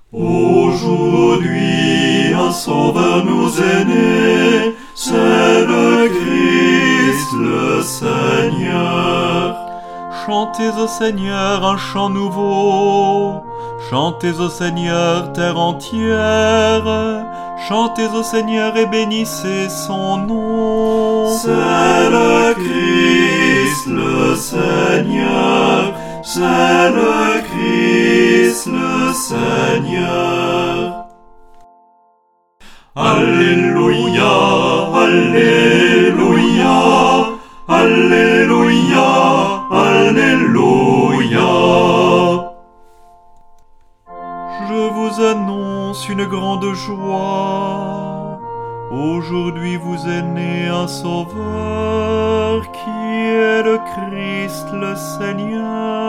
Aujourd'hui, un sauveur nous est né, c'est le Christ, le Seigneur. Chantez au Seigneur un chant nouveau, chantez au Seigneur terre entière, chantez au Seigneur et bénissez son nom. C'est le Christ, le Seigneur, c'est le Christ, le Seigneur. Alléluia, Alléluia, Alléluia, Alléluia. Je vous annonce une grande joie. Aujourd'hui vous est né un Sauveur qui est le Christ, le Seigneur.